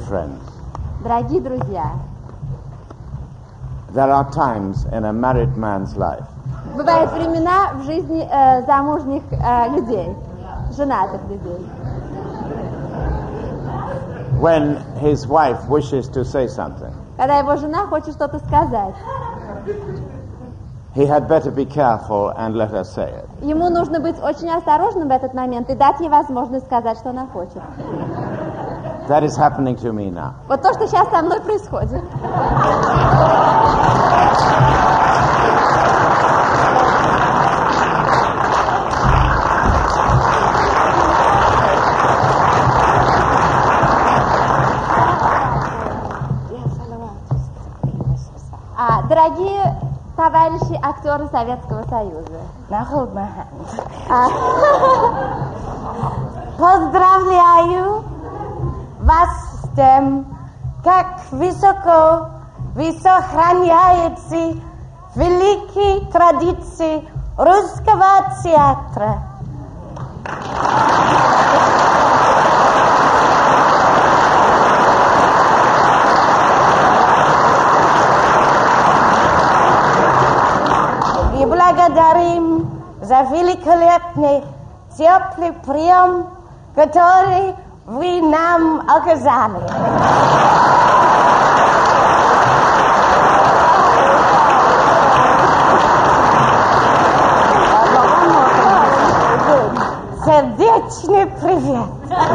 friends, Дорогие друзья, there are times in a married man's life бывают времена в жизни замужних людей, женатых людей, when his wife wishes to say something. когда его жена хочет что-то сказать. He had better be careful and let her say it. Ему нужно быть очень осторожным в этот момент и дать ей возможность сказать, что она хочет. That is happening to me now. Вот то, что сейчас со мной происходит. Дорогие товарищи актеры Советского Союза. Now hold my hand. Поздравляю вас с тем, как высоко вы сохраняете великие традиции русского театра. И благодарим за великолепный теплый прием, который вы нам оказали. Сердечный привет.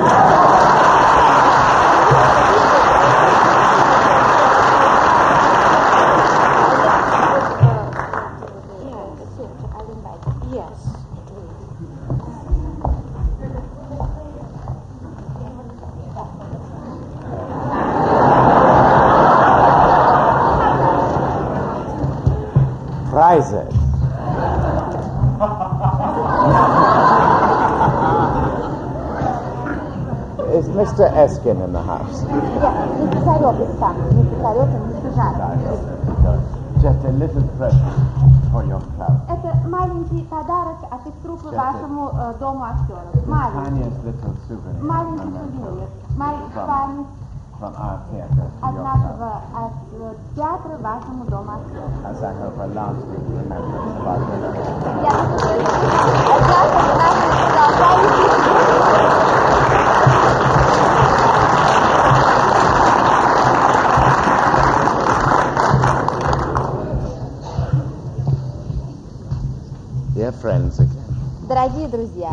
Prizes. Is Mr. Eskin in the house? Just a little present for your club. Это маленький подарок от их труппы вашему дому актеров. Tiniest little souvenir. Маленький сувенир. Маленький память From our theatre to от your нашего club. театра вашему дому актеров. As I hope a lasting remembrance of our relationship. Я надеюсь, что наши продолжающие. Dear friends again, Дорогие друзья,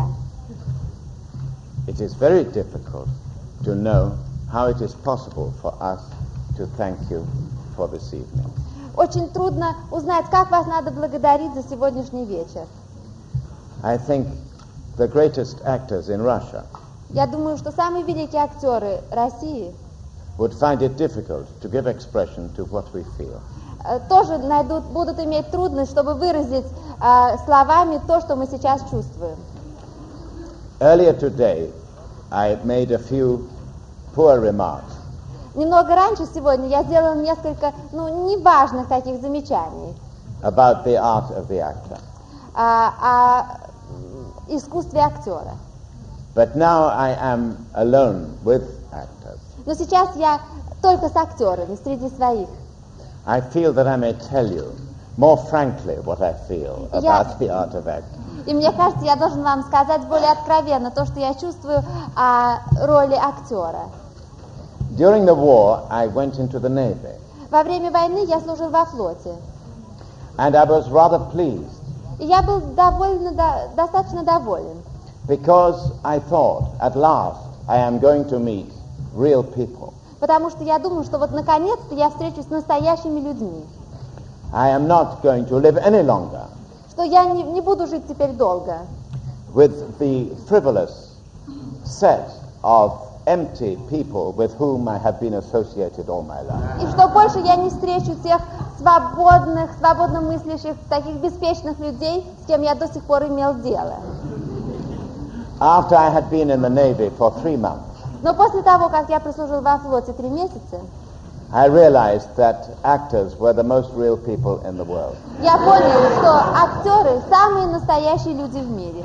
it is very difficult to know how it is possible for us to thank you for this evening. очень трудно узнать, как вас надо благодарить за сегодняшний вечер. I think the greatest actors in Russia Я думаю, что самые великие актеры России would find it difficult to give expression to what we feel. Тоже будут иметь трудность, чтобы выразить словами то, что мы сейчас чувствуем. Earlier today, I made a few poor remarks Немного раньше сегодня я сделала несколько, неважных таких замечаний about the art of the actor. О искусстве актера. But now I am alone with actors. Но сейчас я только с актерами, среди своих. I feel that I may tell you more frankly what I feel about the art of acting. И мне кажется, я должен вам сказать более откровенно то, что я чувствую о роли актера. During the war, I went into the Navy. Во время войны я служил во флоте. And I was rather pleased. И я был достаточно доволен. Because I thought, at last, I am going to meet real people. Потому что я думаю, что вот наконец-то я встречусь с настоящими людьми. I am not going to live any longer Что я не буду жить теперь долго with the frivolous set of empty people with whom I have been associated all my life. И что больше я не встречу тех свободно мыслящих, таких беспечных людей, с кем я до сих пор имел дело. After I had been in the Navy for 3 months, Но после того, как я прослужил во флоте 3 месяца, I realized that actors were the most real people in the world. я понял, что актеры – самые настоящие люди в мире.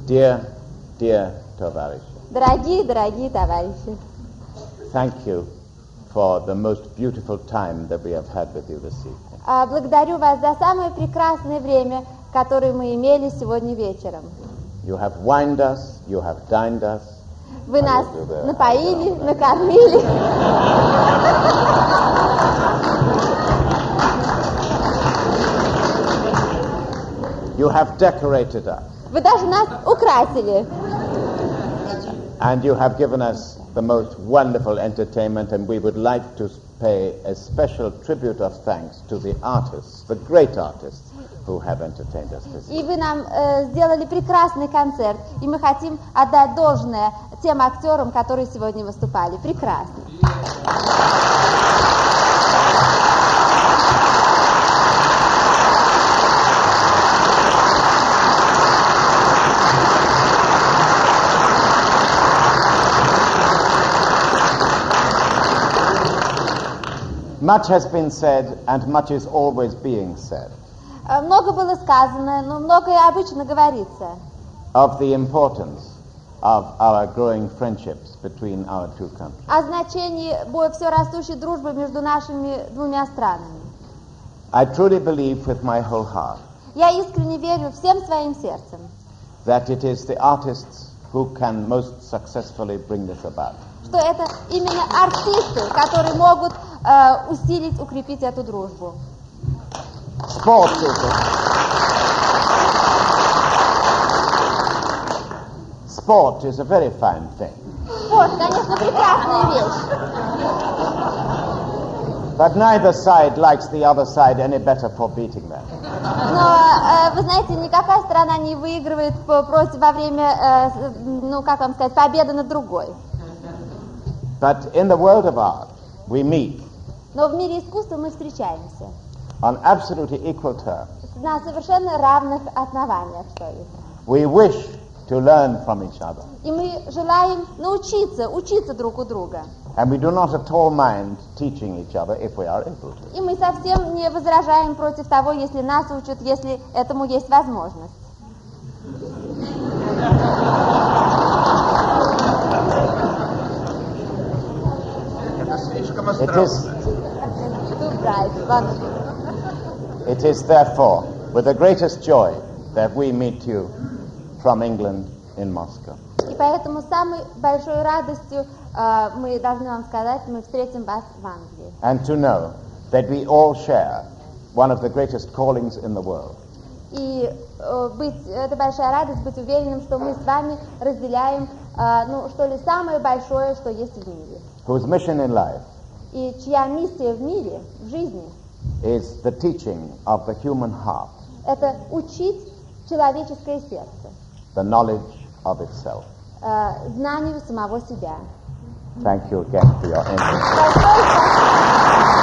Dear, dear товарищи, Дорогие товарищи, thank you for the most beautiful time that we have had with you this evening. благодарю вас за самое прекрасное время, которое мы имели сегодня вечером. You have wined us, you have dined us. Вы нас напоили, накормили. You have decorated us. Вы даже нас украсили. And you have given us the most wonderful entertainment, and we would like to pay a special tribute of thanks to the artists, the great artists, who have entertained us this evening. И вы нам сделали прекрасный концерт, и мы хотим отдать должное тем актерам, которые сегодня выступали. Прекрасно. Much has been said, and much is always being said, Много было сказано, но многое обычно говорится of the importance of our growing friendships between our two countries. о значении все растущей дружбы между нашими двумя странами. I truly believe with my whole heart Я искренне верю всем своим сердцем, that it is the artists who can most successfully bring this about. что это именно артисты, которые могут усилить, укрепить эту дружбу. Sport is a very fine thing. Спорт, конечно, прекрасная вещь. But neither side likes the other side any better for beating them. Но, вы знаете, никакая страна не выигрывает против во время, как вам сказать, победы над другой. But in the world of art, we meet Но в мире искусства мы встречаемся on absolutely equal terms. на совершенно равных основаниях, что ли. We wish to learn from each other. И мы желаем учиться друг у друга. And we do not at all mind teaching each other if we are able to. И мы совсем не возражаем против того, если нас учат, если этому есть возможность. It is therefore with the greatest joy that we meet you from England in Moscow. И поэтому с самой большой радостью мы должны вам сказать, мы встретим вас в Англии. And to know that we all share one of the greatest callings in the world. И это большая радость быть уверенным, что мы с вами разделяем, самое большое, что есть в мире. Whose mission in life И чья миссия в мире, в жизни, is the teaching of the human heart, это учить человеческое сердце, the knowledge of itself. знанию самого себя. Thank you again for your interest. Большое спасибо.